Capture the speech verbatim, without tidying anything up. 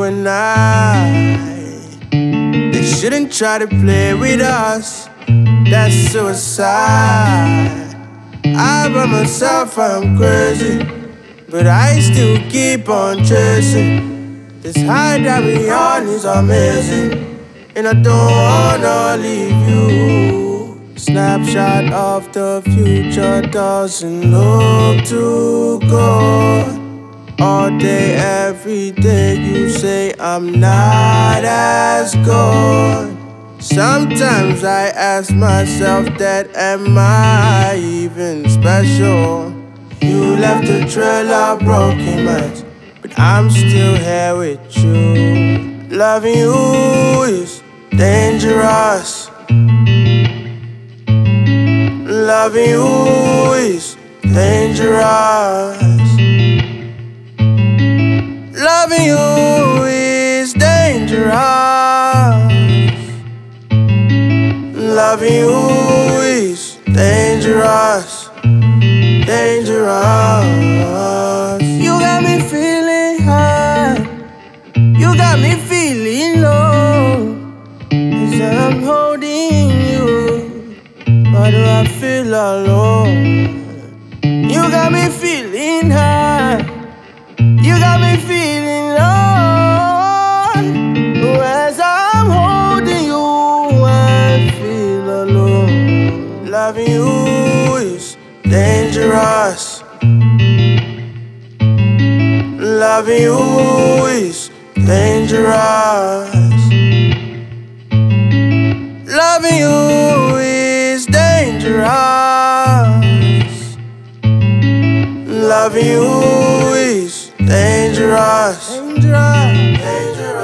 and I. They shouldn't try to play with us, that's suicide. I by myself, I'm crazy, but I still keep on chasing. This high that we on is amazing, and I don't wanna leave you. Snapshot of the future doesn't look too good. All day, every day, you say I'm not as good. Sometimes I ask myself that, am I even special? You left a trail of broken minds, but I'm still here with you. Loving you is dangerous. Loving you is dangerous. Loving you is dangerous. Loving you is dangerous. Dangerous. You got me feeling high. You got me feeling low. As I'm holding you, why do I feel alone? You got me feeling high. You got me feeling low. As I'm holding you, I feel alone. Loving you is dangerous. Loving you is dangerous. Loving you is dangerous. Loving you is dangerous. Dangerous. Dangerous.